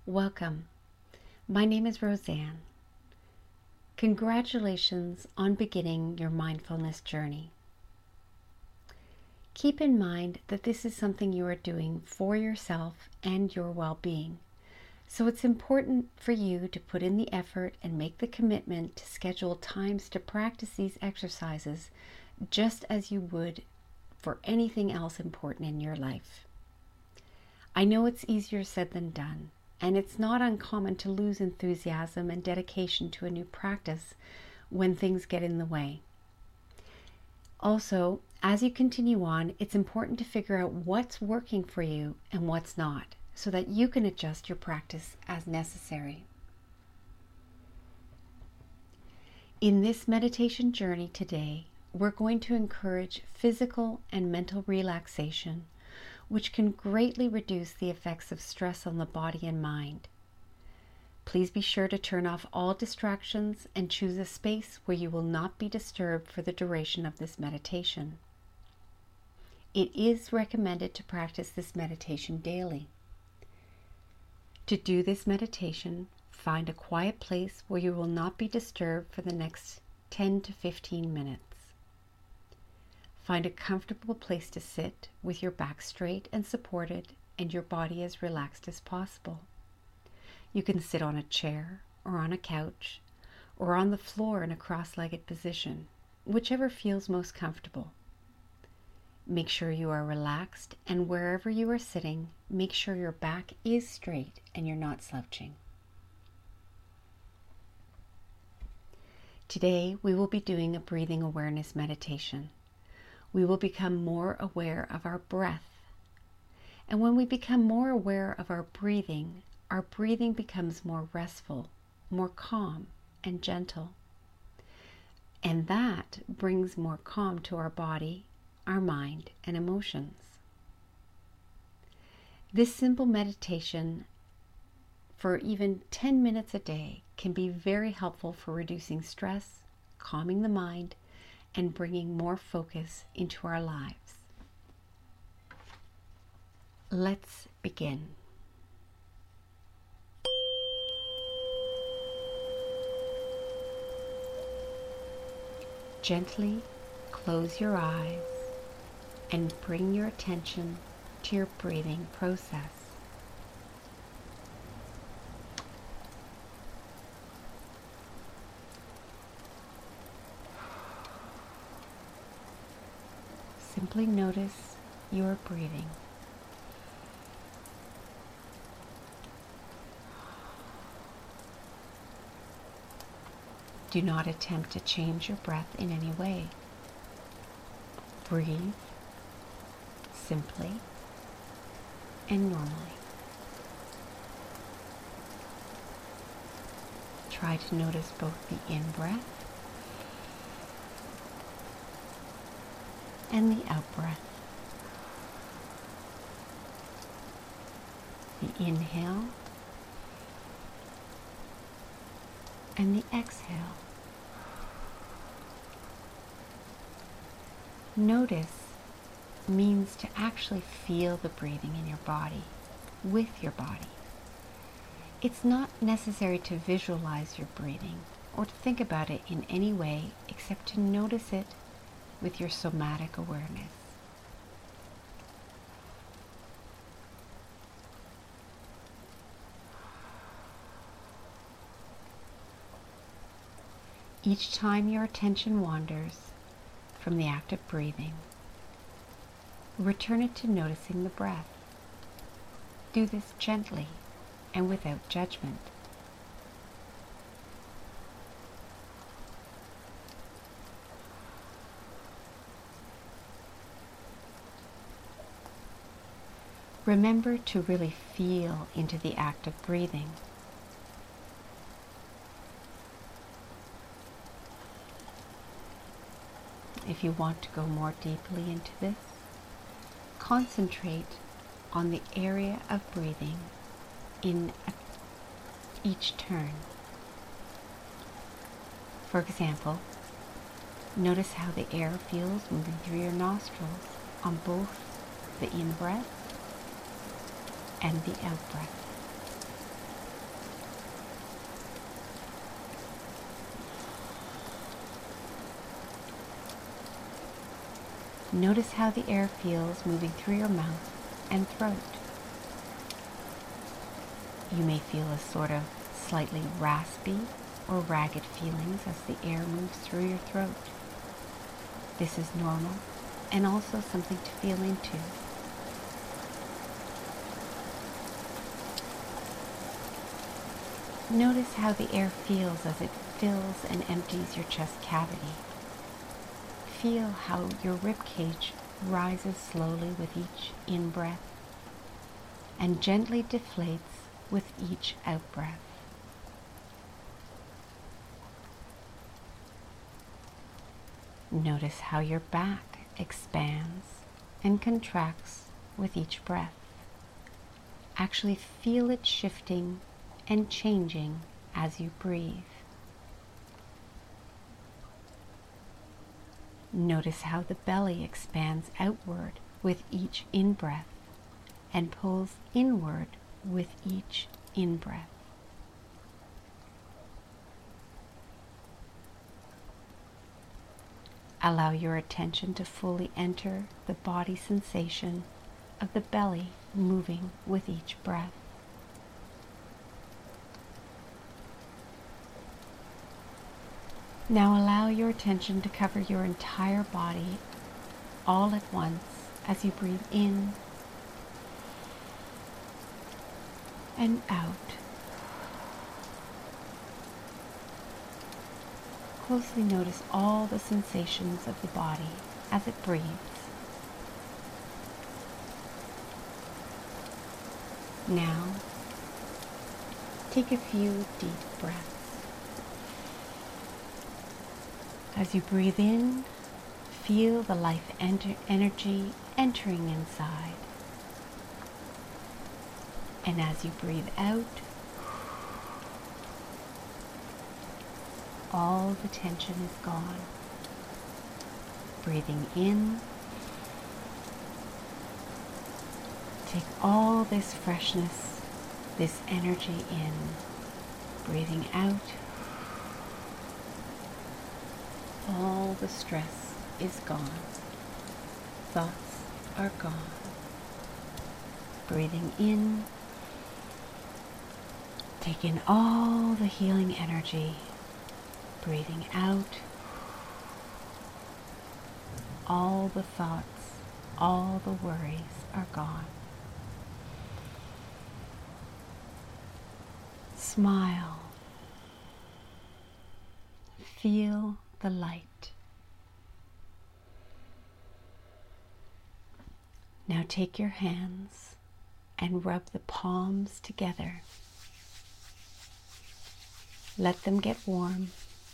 Welcome. My name is Roseanne. Congratulations on beginning your mindfulness journey. Keep in mind that this is something you are doing for yourself and your well-being. So it's important for you to put in the effort and make the commitment to schedule times to practice these exercises just as you would for anything else important in your life. I know it's easier said than done. And it's not uncommon to lose enthusiasm and dedication to a new practice when things get in the way. Also, as you continue on, it's important to figure out what's working for you and what's not, so that you can adjust your practice as necessary. In this meditation journey today, we're going to encourage physical and mental relaxation, which can greatly reduce the effects of stress on the body and mind. Please be sure to turn off all distractions and choose a space where you will not be disturbed for the duration of this meditation. It is recommended to practice this meditation daily. To do this meditation, find a quiet place where you will not be disturbed for the next 10 to 15 minutes. Find a comfortable place to sit with your back straight and supported and your body as relaxed as possible. You can sit on a chair or on a couch or on the floor in a cross-legged position, whichever feels most comfortable. Make sure you are relaxed, and wherever you are sitting, make sure your back is straight and you're not slouching. Today we will be doing a breathing awareness meditation. We will become more aware of our breath. And when we become more aware of our breathing becomes more restful, more calm and gentle. And that brings more calm to our body, our mind, and emotions. This simple meditation for even 10 minutes a day can be very helpful for reducing stress, calming the mind, and bringing more focus into our lives. Let's begin. Gently close your eyes and bring your attention to your breathing process. Simply notice your breathing. Do not attempt to change your breath in any way. Breathe simply and normally. Try to notice both the in-breath and the out-breath. The inhale and the exhale. Notice means to actually feel the breathing in your body, with your body. It's not necessary to visualize your breathing or to think about it in any way except to notice it with your somatic awareness. Each time your attention wanders from the act of breathing, return it to noticing the breath. Do this gently and without judgment. Remember to really feel into the act of breathing. If you want to go more deeply into this, concentrate on the area of breathing in each turn. For example, notice how the air feels moving through your nostrils on both the in-breath and the out-breath. Notice how the air feels moving through your mouth and throat. You may feel a sort of slightly raspy or ragged feelings as the air moves through your throat. This is normal and also something to feel into. Notice how the air feels as it fills and empties your chest cavity. Feel how your rib cage rises slowly with each in-breath and gently deflates with each out-breath. Notice how your back expands and contracts with each breath. Actually feel it shifting and changing as you breathe. Notice how the belly expands outward with each in-breath and pulls inward with each in-breath. Allow your attention to fully enter the body sensation of the belly moving with each breath. Now allow your attention to cover your entire body all at once as you breathe in and out. Closely notice all the sensations of the body as it breathes. Now, take a few deep breaths. As you breathe in, feel the life energy entering inside. And as you breathe out, all the tension is gone. Breathing in, take all this freshness, this energy in. Breathing out, all the stress is gone. Thoughts are gone. Breathing in, take in all the healing energy. Breathing out, all the thoughts, all the worries are gone. Smile. Feel the light. Now take your hands and rub the palms together. Let them get warm.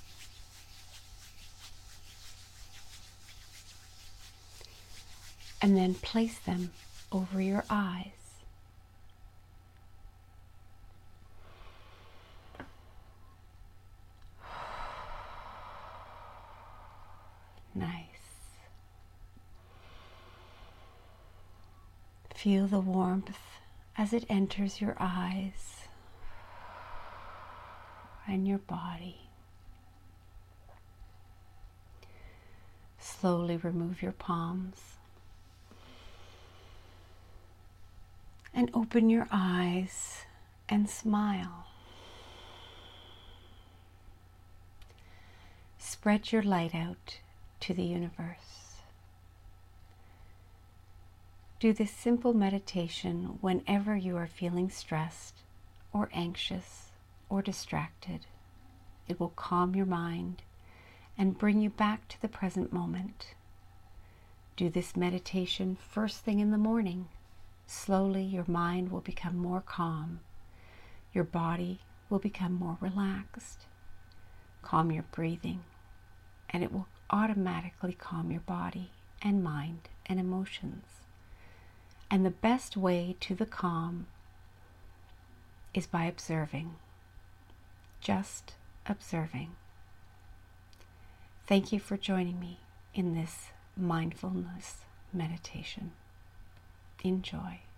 And then place them over your eyes. Nice. Feel the warmth as it enters your eyes and your body. Slowly remove your palms and open your eyes and smile. Spread your light out to the universe. Do this simple meditation whenever you are feeling stressed or anxious or distracted. It will calm your mind and bring you back to the present moment. Do this meditation first thing in the morning. Slowly your mind will become more calm. Your body will become more relaxed. Calm your breathing, and it will automatically calm your body and mind and emotions. And the best way to the calm is by observing. Just observing. Thank you for joining me in this mindfulness meditation. Enjoy.